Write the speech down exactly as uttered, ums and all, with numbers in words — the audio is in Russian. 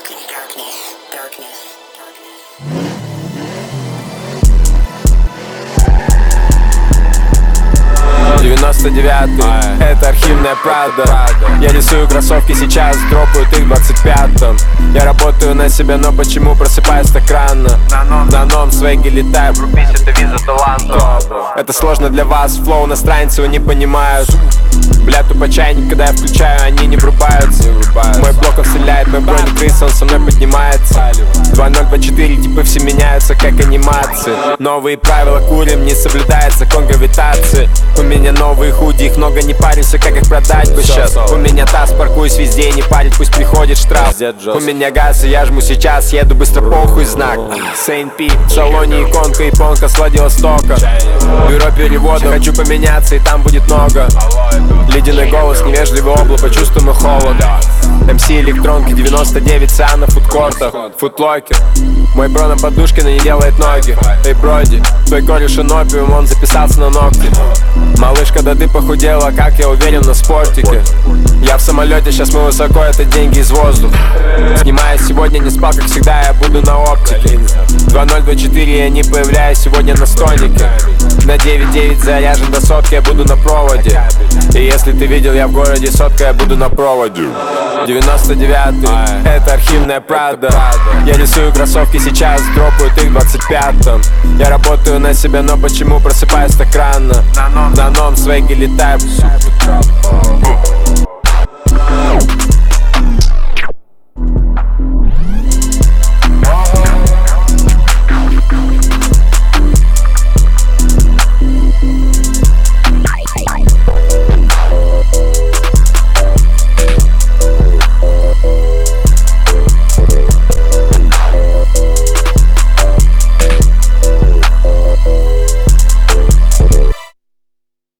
девяносто девятый, это архивная правда. Я рисую кроссовки сейчас, дропают их в двадцать пятом. Я работаю на себя, но почему просыпаюсь так рано? На новом свеге летаю, врубись, это виза таланта. Это сложно для вас, флоу на странице не понимают. Бля, тупо чайник, когда я включаю, они не врубаются. Мой блок он стреляет, мой броник крыса, он со мной поднимается. Два ноль два четыре, типы все меняются, как анимации. Новые правила курим, не соблюдает закон гравитации. У меня новые худи, их много, не паримся, как их продать бы сейчас. У меня таз, паркуюсь везде, не парить, пусть приходит штраф. У меня газ, и я жму сейчас, еду быстро, похуй знак. Сейнт Пи, в салоне иконка, японка с Владивостока. Бюро перевода, хочу поменяться, и там будет много. Ледяной голос, невежливый облако, почувствуем и холод. эм си электронки девяносто девять, ЦА на фудкортах. Футлокер, мой бро на подушке, но не делает ноги. Эй, Броди, твой кореш опиум, он записался на ногти. Малышка, да ты похудела, как я уверен на спортике. Я в самолете, сейчас мы высоко, это деньги из воздуха. Снимаясь сегодня, не спал, как всегда, я буду на оптике. Два ноль два четыре, я не появляюсь сегодня на стольнике. На девять девять заряжен до сотки, я буду на проводе. И если ты видел, я в городе сотка, я буду на проводе. девяносто девятый, это архивная правда. Я рисую кроссовки сейчас, дропают их в двадцать пятом. Я работаю на себя, но почему просыпаюсь так рано? На новом свеге летаю.